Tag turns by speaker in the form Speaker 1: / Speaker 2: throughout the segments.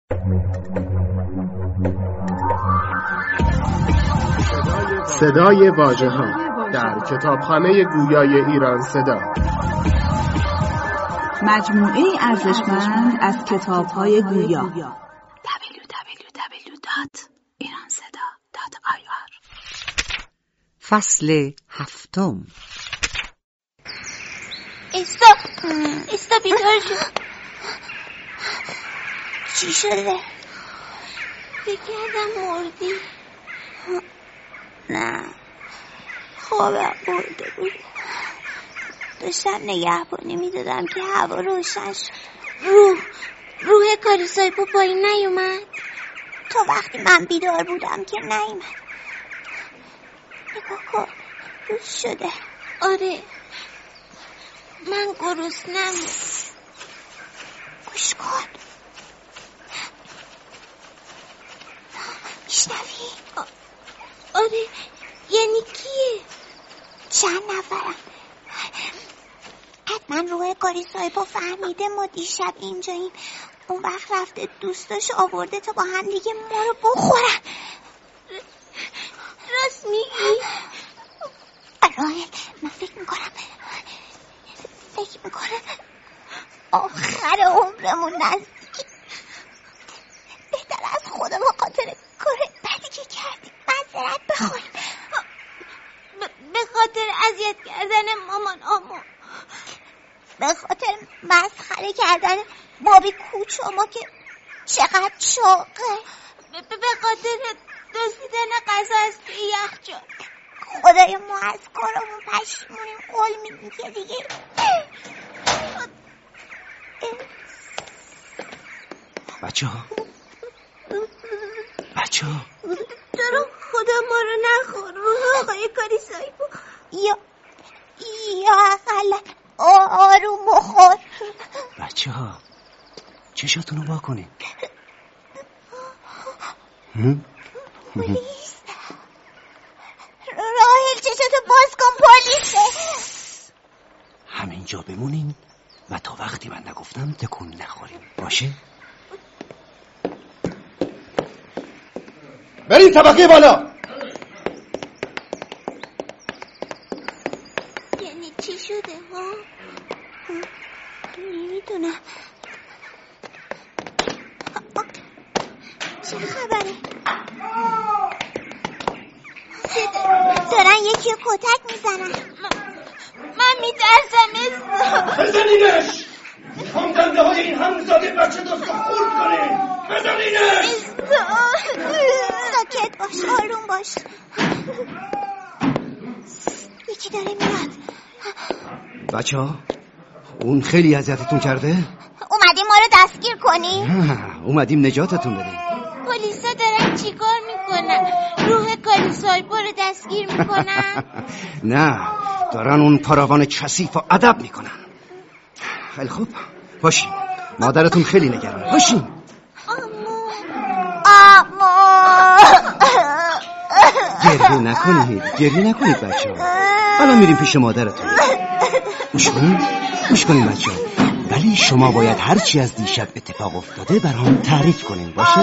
Speaker 1: صدای واژه‌ها در کتابخانه گویای ایران صدا،
Speaker 2: مجموعه ارزشمند از کتاب‌های گویا. www.iranseda.ir.
Speaker 3: فصل 7.
Speaker 4: استا بیدار شد. چی شده؟ فکر کردم مردی. نه، خوابم برده بود. داشتم نگهبانی میدادم که هوا روشن شد. روح کاریسایپو پایین نیومد. تا وقتی من بیدار بودم که نیومد. نگاه کن، روز شده. آره، من گرسنم. گوش کن. میشنوی؟ آره، یعنی کیه؟ چند نفرم. حتما روح کاریسایپو فهمیده ما دیشب اینجاییم. اون وقت رفته دوستاش آورده تا با هم دیگه ما رو بخورن. راست میگی؟ آره، من فکر میکنم آخر عمرمون نزدیک. بهتر از خدا به خاطر کار بدی که کردیم معذرت بخوایم. به خاطر اذیت کردن مامان آمو، به خاطر مسخره کردن بابی کوچو که چقدر شاقه، به خاطر دزدیدن غذا از یخچال. خدای ما از کارمون پشیمونیم. قول میدیم که دیگه
Speaker 5: بچه ها
Speaker 4: درو خدا ما رو نخور. روح آقای کاریسایپو یا اقلا آروم بخور.
Speaker 5: بچه ها چشاتونو با کنین.
Speaker 4: پلیس. راهل چشاتو باز کن، پلیسه.
Speaker 5: همینجا بمونین و تا وقتی من نگفتم تکون نخوریم، باشه؟
Speaker 1: بریم طبقه بالا.
Speaker 4: یعنی چی شده ها؟ نمیدونم. چه خبره؟ دارن یکی کتک میزنن. من میترسم.
Speaker 6: بزنینش. میخوام دنده های این همزاده بچه دوست رو خورد کنه. بزنینش.
Speaker 4: ساکت باش، آروم باش. یکی داره میاد.
Speaker 5: بچه ها اون خیلی اذیتتون کرده؟
Speaker 4: اومدیم ما رو دستگیر کنی؟
Speaker 5: نه، اومدیم نجاتتون بدیم.
Speaker 4: پلیسا دارن چیکار میکنن؟ روح کاریسایپو رو دستگیر میکنن؟
Speaker 5: نه، دارن اون پاراوان کثیف و ادب میکنن. خیلی خوب، باشین، مادرتون خیلی نگرانه. باشین. گریه نکنید بچه ها. الان میریم پیش مادرتون. گوش کنید بچه ها. ولی شما باید هرچی از دیشب اتفاق افتاده برام تعریف کنین، باشه؟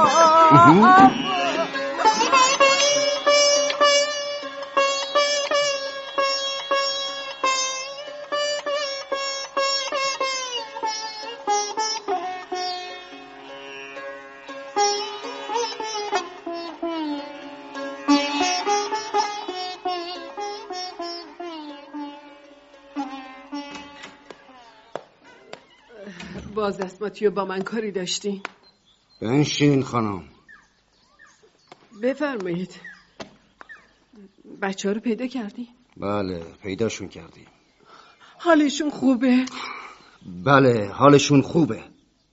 Speaker 7: باز اسماتیو با من کاری داشتی؟
Speaker 5: بنشین خانم.
Speaker 7: بفرمایید. بچه ها رو پیدا کردی؟
Speaker 5: بله، پیداشون کردیم.
Speaker 7: حالشون خوبه؟
Speaker 5: بله، حالشون خوبه.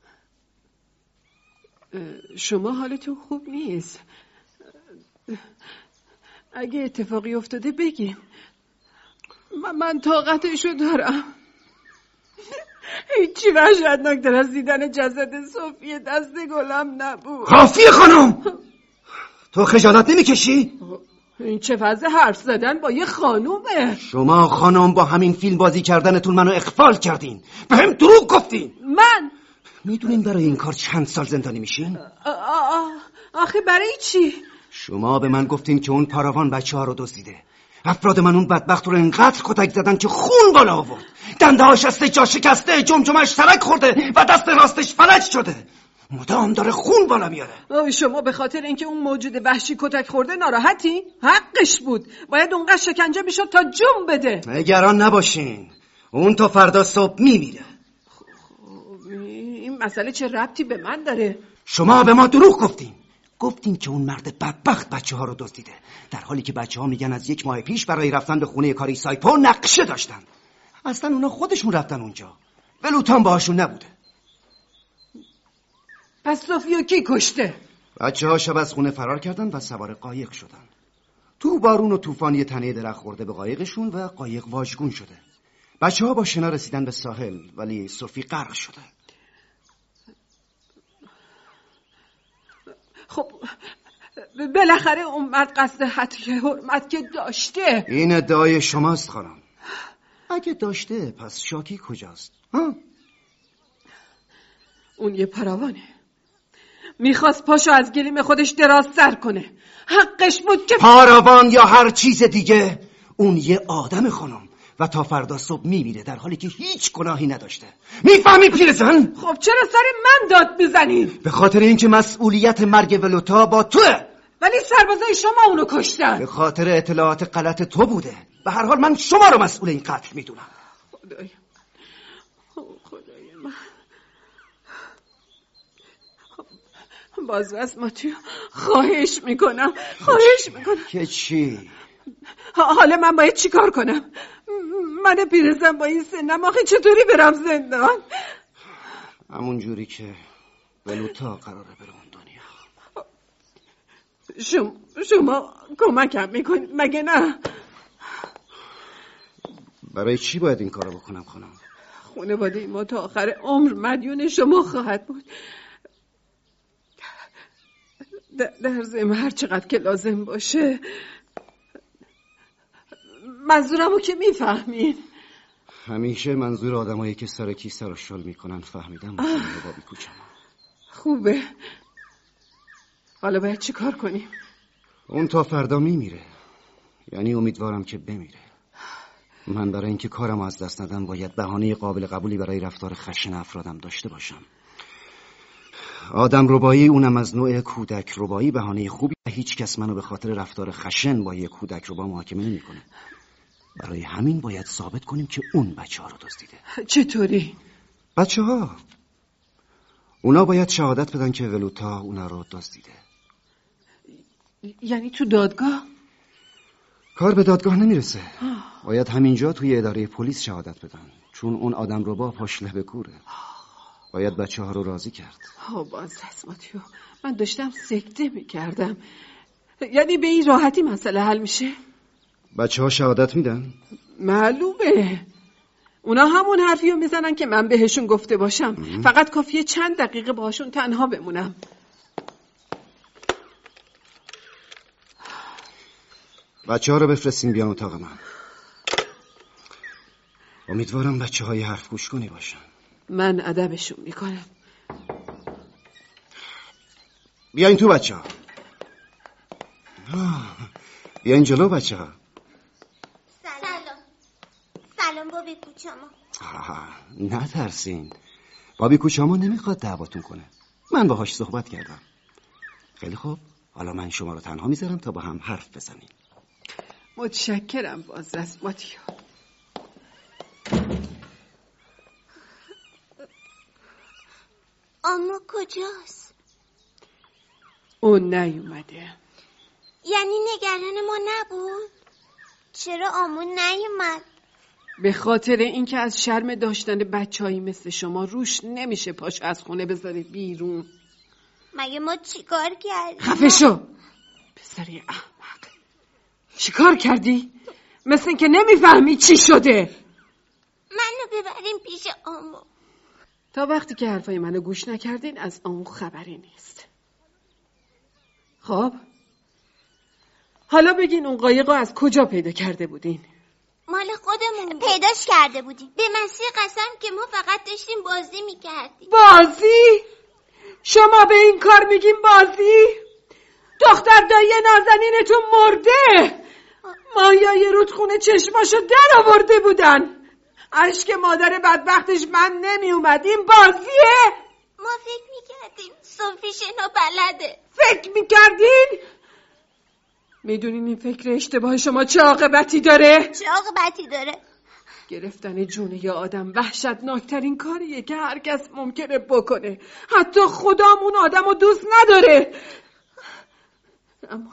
Speaker 7: شما حالتون خوب نیست. اگه اتفاقی افتاده بگین. من طاقتشو دارم. هیچی وحشتناکتر از دیدن جسد صوفی دست گلم نبود.
Speaker 5: کافیه خانم. تو خجالت نمیکشی؟
Speaker 7: این چه وضع حرف زدن با یه خانومه؟
Speaker 5: شما خانم با همین فیلم بازی کردنتون منو اغفال کردین. به هم دروغ گفتین.
Speaker 7: من
Speaker 5: میدونین برای این کار چند سال زندانی میشین؟
Speaker 7: آخه برای چی؟
Speaker 5: شما به من گفتین که اون پاراوان بچه‌ها رو دزدیده. افراد من اون بدبخت رو اینقدر کتک زدن که خون بالا آورد. دنده‌هاش از جا شکسته، جمجمه‌اش ترک خورده و دست راستش فلج شده. مدام داره خون بالا میاره.
Speaker 7: شما به خاطر اینکه اون موجود وحشی کتک خورده ناراحتی؟ حقش بود. باید اونقدر شکنجه میشد تا جون بده.
Speaker 5: نگران نباشین. اون تا فردا صبح میمیره.
Speaker 7: این مسئله چه ربطی به من داره؟
Speaker 5: شما به ما دروغ گفتین که اون مرد بدبخت بچه‌ها رو دزدیده، در حالی که بچه‌ها میگن از 1 ماه پیش برای رفتن به خونه کاری سایپو نقشه داشتن. اصلا اونا خودشون رفتن اونجا. ولوتان باهاشون نبوده.
Speaker 7: پس صوفیو کی کشته؟
Speaker 5: بچه‌ها شب از خونه فرار کردن و سوار قایق شدن. تو بارون و طوفان یه تنه درخت خورده به قایقشون و قایق واژگون شده. بچه‌ها با شنا رسیدن به ساحل ولی صوفی غرق شده.
Speaker 7: خب بالاخره اون مرد قصد حرمت که داشته.
Speaker 5: این ادعای شماست خانم. اگه داشته پس شاکی کجاست؟
Speaker 7: اون یه پاراوانه. میخواست پاشو از گلیم خودش دراز سر کنه. حقش بود که
Speaker 5: پاراوان یا هر چیز دیگه، اون یه آدم خانم و تا فردا صبح میمیره در حالی که هیچ گناهی نداشته. میفهمی پیرزن؟
Speaker 7: خب چرا سر من داد میزنی؟
Speaker 5: به خاطر اینکه مسئولیت مرگ ولوتا با توه.
Speaker 7: ولی سربازای شما اونو کشتن.
Speaker 5: به خاطر اطلاعات غلط تو بوده. به هر حال من شما رو مسئول این قتل میدونم.
Speaker 7: خدای من. بازوست ماتیو، خواهش میکنم.
Speaker 5: که چی؟
Speaker 7: حالا من باید چی کار کنم؟ من پیرزن با این سنم آخه چطوری برم زندان؟
Speaker 5: همون جوری که ولوتا قراره بره اون دنیا.
Speaker 7: شما کمکم میکنید مگه نه؟
Speaker 5: برای چی باید این کارو بکنم خانم؟
Speaker 7: خانواده ما تا آخر عمر مدیون شما خواهد بود. در ضمن هر چقدر که لازم باشه. منظورمو که میفهمین.
Speaker 5: همیشه منظور آدمایی که سر کیسه رو شل میکنن فهمیدم. بابی کوچم
Speaker 7: خوبه. حالا باید چی کار کنیم؟
Speaker 5: اون تا فردا میمیره. یعنی امیدوارم که بمیره. من برای اینکه کارم از دست ندم باید بهانه قابل قبولی برای رفتار خشن افرادم داشته باشم. آدم ربایی، اونم از نوع کودک ربایی، بهانه خوبی. هیچ کس منو به خاطر رفتار خشن با یک کودک ربا محاکمه نمی‌کنه. برای همین باید ثابت کنیم که اون بچه‌ها رو دزدیده.
Speaker 7: چطوری؟
Speaker 5: بچه‌ها اونا باید شهادت بدن که ولوتا اونا رو دزدیده.
Speaker 7: یعنی تو دادگاه؟
Speaker 5: کار به دادگاه نمیرسه. باید همینجا توی اداره پلیس شهادت بدن، چون اون آدم ربا پاش لبه کوره. باید بچه‌ها رو راضی کرد.
Speaker 7: باز ماتیو، من داشتم سکته میکردم. یعنی به این راحتی مسئله حل میشه؟
Speaker 5: بچه‌ها شهادت میدن؟
Speaker 7: معلومه. اونا همون حرفیو میزنن که من بهشون گفته باشم. فقط کافیه چند دقیقه باشون تنها بمونم.
Speaker 5: بچه‌ها رو بفرستین بیان اتاق من. امیدوارم بچه‌های حرف گوش کنی باشن.
Speaker 7: من ادبشون میکنم.
Speaker 5: بیاین تو بچه‌ها. بیاین جلو بچه‌ها.
Speaker 4: سلام بابی کوچاما.
Speaker 5: نترسین. بابی کوچاما نمیخواد دعواتون کنه. من باهاش صحبت کردم. خیلی خوب. حالا من شما رو تنها میذارم تا با هم حرف بزنیم.
Speaker 7: متشکرم بازرس ماتیو.
Speaker 4: اما کجاست؟
Speaker 7: اون نیومده.
Speaker 4: یعنی نگران ما نبود؟ چرا آمون نیومد؟
Speaker 7: به خاطر اینکه از شرم داشتن بچه‌ای مثل شما روش نمیشه پاش از خونه بذاره بیرون.
Speaker 4: مگه ما چیکار کردیم؟
Speaker 7: خفه شو پسری احمق. چیکار کردی؟ مثل اینکه نمیفهمی چی شده.
Speaker 4: منو ببریم پیش آمو.
Speaker 7: تا وقتی که حرفای منو گوش نکردین از آمو خبری نیست. خب حالا بگین اون قایقو از کجا پیدا کرده بودین؟
Speaker 4: مال خودمون پیداش کرده بودیم. به مسیح قسم که ما فقط داشتیم بازی میکردیم.
Speaker 7: بازی؟ شما به این کار میگیم بازی؟ دختر دایی نازنینتون مرده. مایای رودخونه چشماشو در آورده بودن. اشک مادر بدبختش من نمی اومد. این بازیه؟
Speaker 4: ما فکر میکردیم صوفیشنو بلده.
Speaker 7: فکر میکردین؟ میدونین این فکر اشتباه شما چه عاقبتی داره؟
Speaker 4: چه عاقبتی داره؟
Speaker 7: گرفتن جون یه آدم وحشتناکترین کاریه که هر کس ممکنه بکنه. حتی خدام اون آدم رو دوست نداره. اما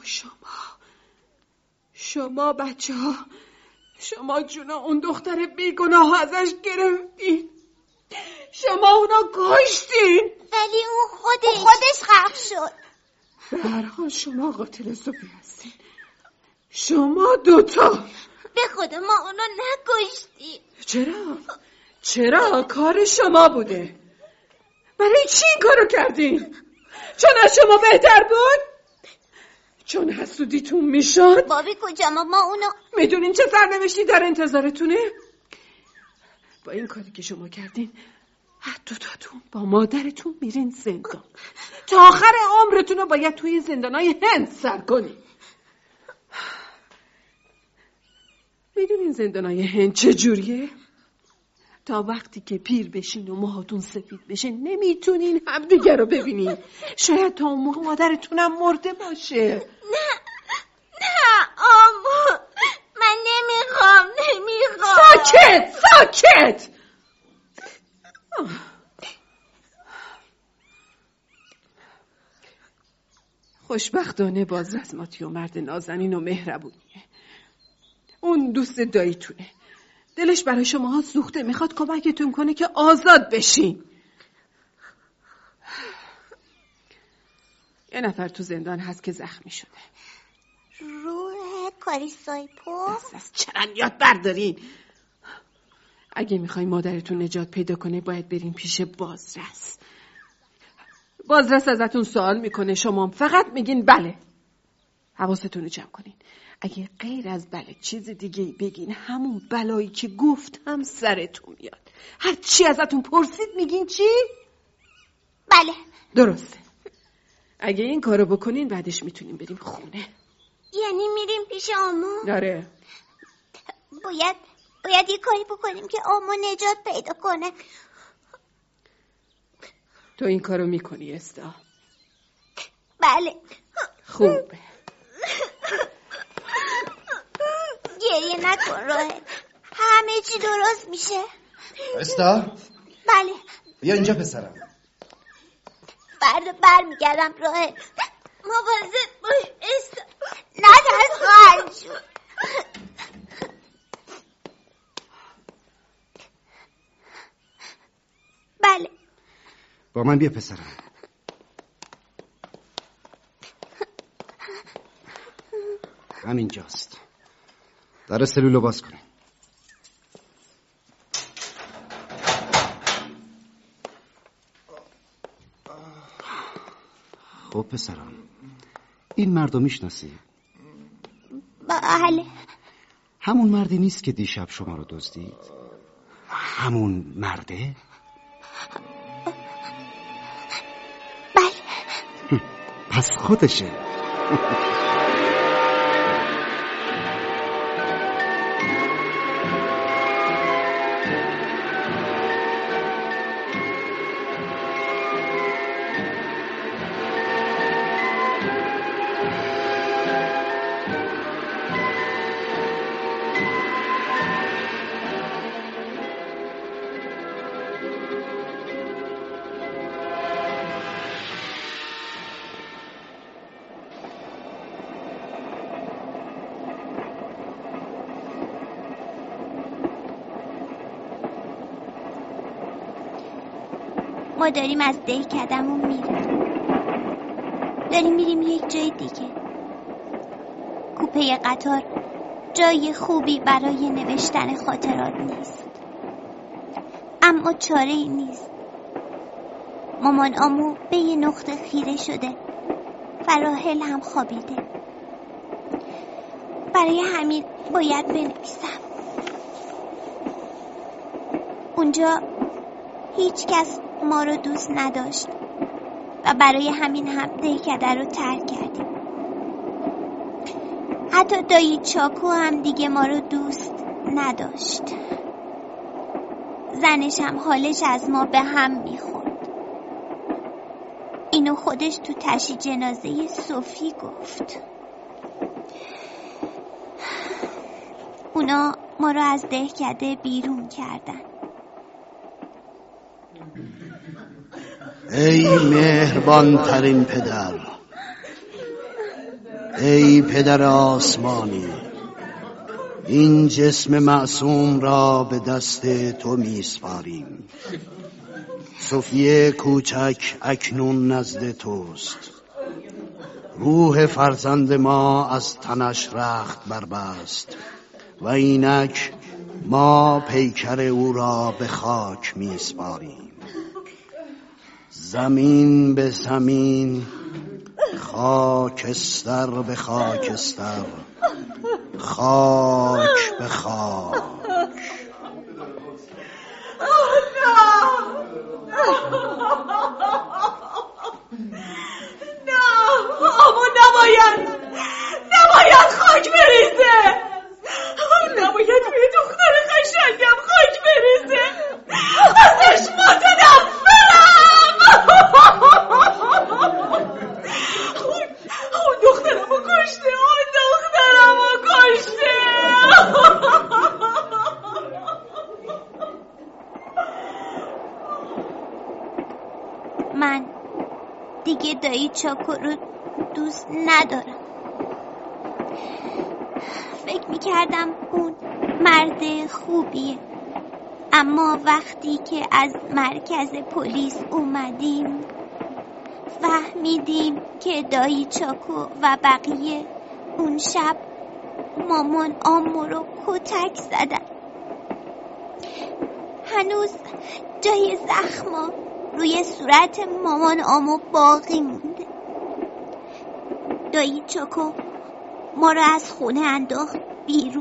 Speaker 7: شما بچه ها، شما جون اون دختر بیگناه ازش گرفتین. شما اونا کشتین.
Speaker 4: ولی اون خودش غرق شد.
Speaker 7: به هر حال شما قاتل صوفی هستین. شما دوتا.
Speaker 4: به خدا ما اونا نکشتیم.
Speaker 7: چرا؟ کار شما بوده. برای چی این کارو کردین؟ چون از شما بهتر بود؟ چون حسودیتون میشد؟
Speaker 4: بابی کجا؟ ما اونو
Speaker 7: میدونین چه سرنوشتی در انتظارتونه؟ با این کاری که شما کردین دوتاتون با مادرتون میرین زندان. تا آخر عمرتون رو باید توی زندانای هند سر کنین. میدونین زندانای هند چجوریه؟ تا وقتی که پیر بشین و موهاتون سفید بشه نمیتونین همدیگه رو ببینین. شاید تا اون موقع مادرتونم مرده باشه.
Speaker 4: نه آما، من نمیخوام.
Speaker 7: ساکت. خوشبختانه بازرس ماتیو مرد نازنین و مهربونیه. اون دوست داییتونه. دلش برای شماها سوخته، میخواد کمکتون کنه که آزاد بشین. یه نفر تو زندان هست که زخمی شده.
Speaker 4: روح کاریسایپو؟
Speaker 7: از چرندیات بردارین. اگه میخوای مادرتون نجات پیدا کنه باید برین پیش بازرس. بازرس ازتون سوال میکنه، شما فقط میگین بله. حواستون رو جمع کنین. اگه غیر از بله چیز دیگه بگین همون بلایی که گفتم سرتون میاد. هر چی ازتون پرسید میگین چی؟
Speaker 4: بله.
Speaker 7: درسته. اگه این کارو بکنین بعدش میتونیم بریم خونه.
Speaker 4: یعنی میریم پیش آمو؟
Speaker 7: داره.
Speaker 4: باید یه کاری بکنیم که آمو نجات پیدا کنه.
Speaker 7: تو این کارو میکنی استا؟
Speaker 4: بله.
Speaker 7: خوبه.
Speaker 4: گریه نکن راهل، همه چی درست میشه.
Speaker 5: استا؟
Speaker 4: بله.
Speaker 5: بیا اینجا پسرم.
Speaker 4: فردا برمیگردم راهل. مواظب باش استا. نترس خواهر جون. بله.
Speaker 5: با من بیا پسرم. همینجاست. در سلولو باز کنیم. خب پسرم، این مردو میشناسی؟
Speaker 4: بله.
Speaker 5: همون مردی نیست که دیشب شما رو دزدید؟ همون مرده؟
Speaker 4: بله.
Speaker 5: پس خودشه.
Speaker 4: ما داریم از دهکده‌مون میریم. داریم میریم یک جای دیگه. کوپه قطار جای خوبی برای نوشتن خاطرات نیست. اما چاره‌ای نیست. مامان آمو به یه نقطه خیره شده و راحل هم خوابیده. برای همین باید بنویسم. اونجا هیچ کس ما رو دوست نداشت و برای همین هم دهکده رو ترک کردیم. حتی دایی چاکو هم دیگه ما رو دوست نداشت. زنش هم حالش از ما به هم میخورد. اینو خودش تو تشییع جنازه صوفی گفت. اونا ما رو از دهکده بیرون کردن.
Speaker 3: ای مهربان ترین پدر، ای پدر آسمانی، این جسم معصوم را به دست تو میسپاریم. صوفی کوچک اکنون نزد توست. روح فرزند ما از تنش رخت بربست و اینک ما پیکر او را به خاک میسپاریم. زمین به زمین، خاکستر به خاکستر، خاک به خاک.
Speaker 8: نه آبا نباید خاک بریزه. نباید روی دختر قشنگم خاک بریزه. ازش متنفرم. اون دخترمو کشته.
Speaker 4: من دیگه دایی چاکو رو دوست ندارم. فکر میکردم اون مرد خوبیه، اما وقتی که از مرکز پلیس اومدیم فهمیدیم که دایی چاکو و بقیه اون شب مامان آمو رو کتک زدن. هنوز جای زخما روی صورت مامان آمو باقی مونده. دایی چاکو ما رو از خونه انداخت بیرون.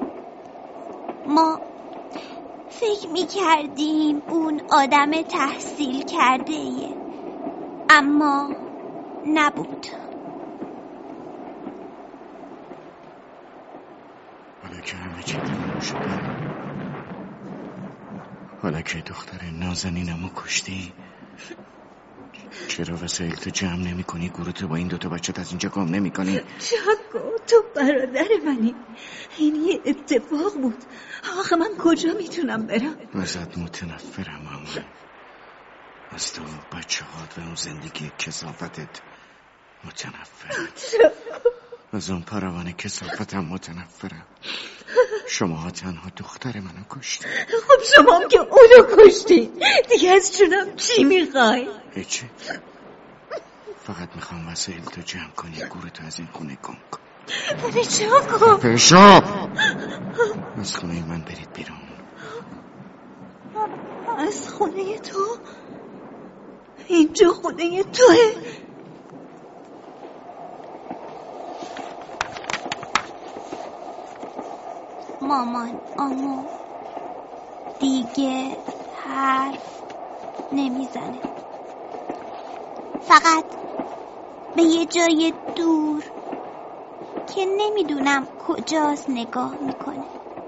Speaker 4: ما فکر میکردیم اون آدم تحصیل کرده ایه، اما نبود.
Speaker 9: حالا که همه چی تموم شده، حالا که دختر نازنینمو کشتی، چرا وسایل تو جمع نمی کنی؟ گروه تو با این دوتا بچت از اینجا گم نمی کنی؟
Speaker 8: چاکو تو برادر منی، این یه اتفاق بود. آخه من کجا میتونم برم؟
Speaker 9: ازت متنفرم مامان، از تو بچه هات و اون زندگی کثافتت متنفرم. از اون پروانه کثافتم متنفرم. شما تنها دختر منو کشتی.
Speaker 8: خب شما هم که اونو کشتی، دیگه از جونم چی میخوای؟
Speaker 9: هیچی، فقط میخوام وسایل تو جمع کنی، گوره تو از این خونه گم کن.
Speaker 8: ولی چاکو
Speaker 9: پیشا از خونه من برید بیرون.
Speaker 8: از خونه تو؟ اینجا خونه توه؟
Speaker 4: مامان آمو دیگه حرف نمیزنه، فقط به یه جای دور که نمیدونم کجاست نگاه میکنه.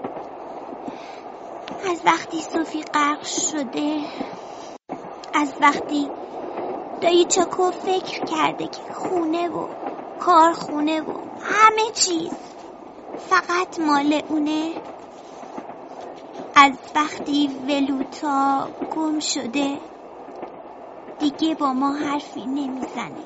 Speaker 4: از وقتی صوفی غرق شده، از وقتی دایی چاکو فکر کرده که خونه و کارخونه و همه چیز فقط مال اونه، از وقتی ولوتا گم شده دیگه با ما حرفی نمیزنه.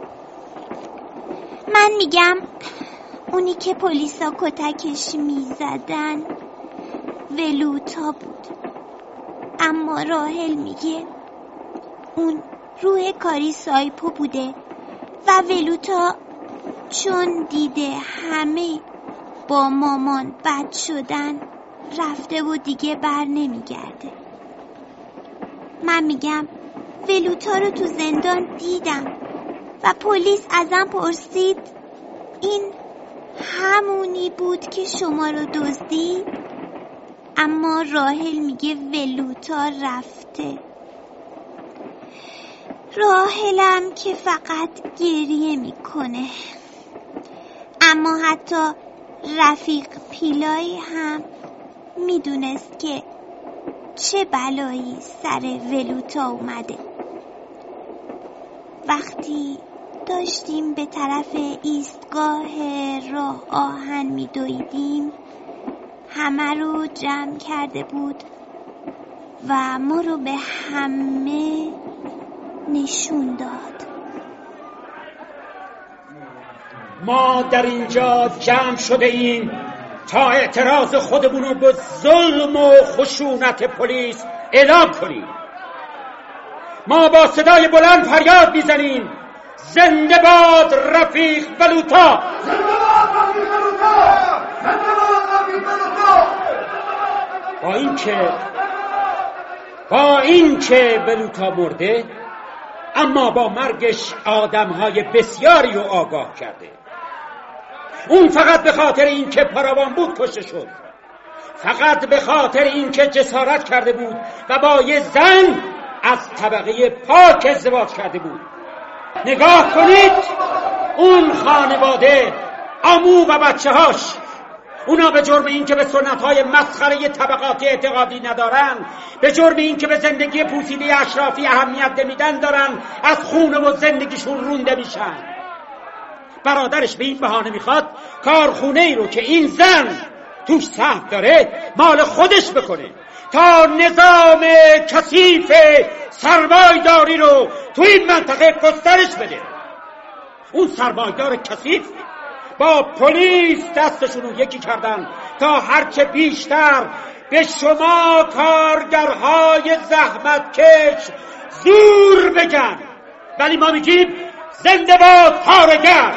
Speaker 4: من میگم اونی که پلیسا کتکش میزدن ولوتا بود، اما راهل میگه اون روح کاری سایپو بوده و ولوتا چون دیده همه با مامان بد شدن رفته و دیگه بر نمیگرده. من میگم ولوتا رو تو زندان دیدم و پلیس ازم پرسید این همونی بود که شما رو دزدید؟ اما راهل میگه ولوتا رفته. راهلم که فقط گریه میکنه. اما حتی رفیق پیلایی هم میدونست که چه بلایی سر ولوتا اومده. وقتی داشتیم به طرف ایستگاه راه آهن میدویدیم همه رو جمع کرده بود و ما رو به همه نشون داد.
Speaker 6: ما در اینجا جمع شده ایم تا اعتراض خودمون رو به ظلم و خشونت پلیس اعلام کنیم. ما با صدای بلند فریاد میزنیم زنده باد رفیق بلوطا! زنده باد رفیق بلوطا! زنده باد رفیق بلوطا! با اینکه بلوطا مرده، اما با مرگش آدمهای بسیاری رو آگاه کرده. اون فقط به خاطر اینکه پاراوان بود کشته شد، فقط به خاطر اینکه جسارت کرده بود و با یه زن از طبقه پاک ازدواج کرده بود. نگاه کنید اون خانواده، عمو و بچه هاش، اونا به جرم این که به سنت‌های مسخره طبقاتی اعتقادی ندارن، به جرم این که به زندگی پوسیده اشرافی اهمیت نمیدن دارن از خونه و زندگیشون رونده میشن. برادرش به این بهانه میخواد کارخونه ای رو که این زن توش سهم داره مال خودش بکنه تا نظام کثیف سرمایه‌داری رو تو این منطقه گسترش بده. اون سرمایه‌دار کثیف با پلیس دستشون رو یکی کردن تا هرچه بیشتر به شما کارگرهای زحمتکش زور بگن. ولی ما میگیم زنده باد کارگر!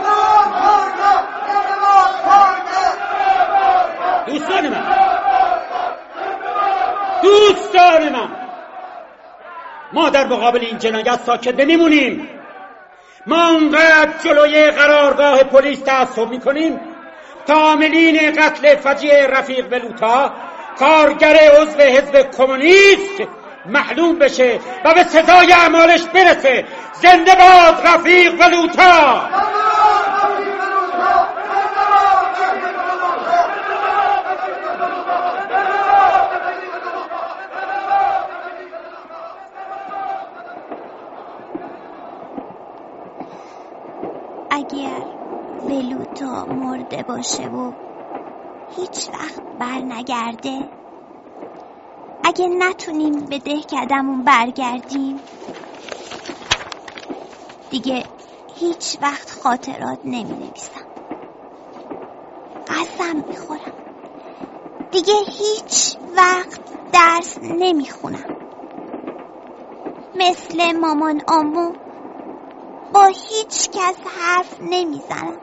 Speaker 6: دوستان من، ما در مقابل این جنایت ساکت نمیمونیم. ما اونقدر جلوی قرارگاه پلیس تعصب میکنیم تا عاملین قتل فجیع رفیق بلوطا، کارگر عضو حزب کمونیست، معلوم بشه و به سزای اعمالش برسه. زنده باد رفیق بلوطا!
Speaker 4: اگر ولوتا مرده باشه و هیچ وقت بر نگرده، اگه نتونیم به دهکده‌مون برگردیم، دیگه هیچ وقت خاطرات نمی‌نویسم. قسم میخورم دیگه هیچ وقت درس نمیخونم. مثل مامان عمو با هیچ کس حرف نمیزنم.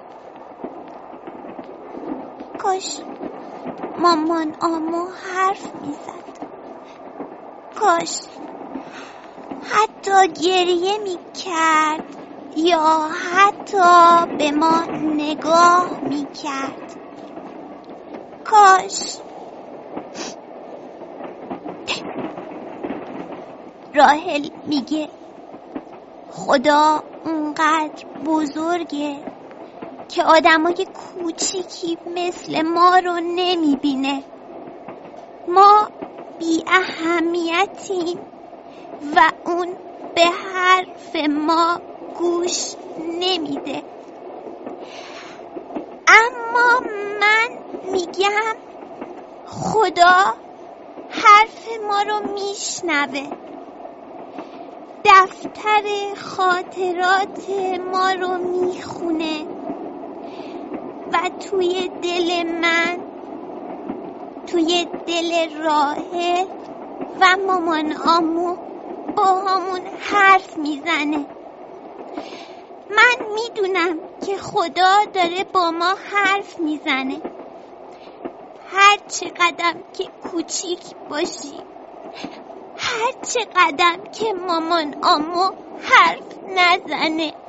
Speaker 4: کاش مامان عمو حرف میزد. کاش حتی گریه میکرد یا حتی به ما نگاه میکرد. کاش. راهل میگه خدا اونقدر بزرگه که آدمای کوچیکی مثل ما رو نمیبینه. ما بی اهمیتیم و اون به حرف ما گوش نمیده. اما من میگم خدا حرف ما رو میشنوه، دفتر خاطرات ما رو میخونه و توی دل من، توی دل راهل و مامان عمو با همون حرف میزنه. من میدونم که خدا داره با ما حرف میزنه. هر چقدر که کوچیک باشی، هر چقدر که مامان عمو حرف نزنه.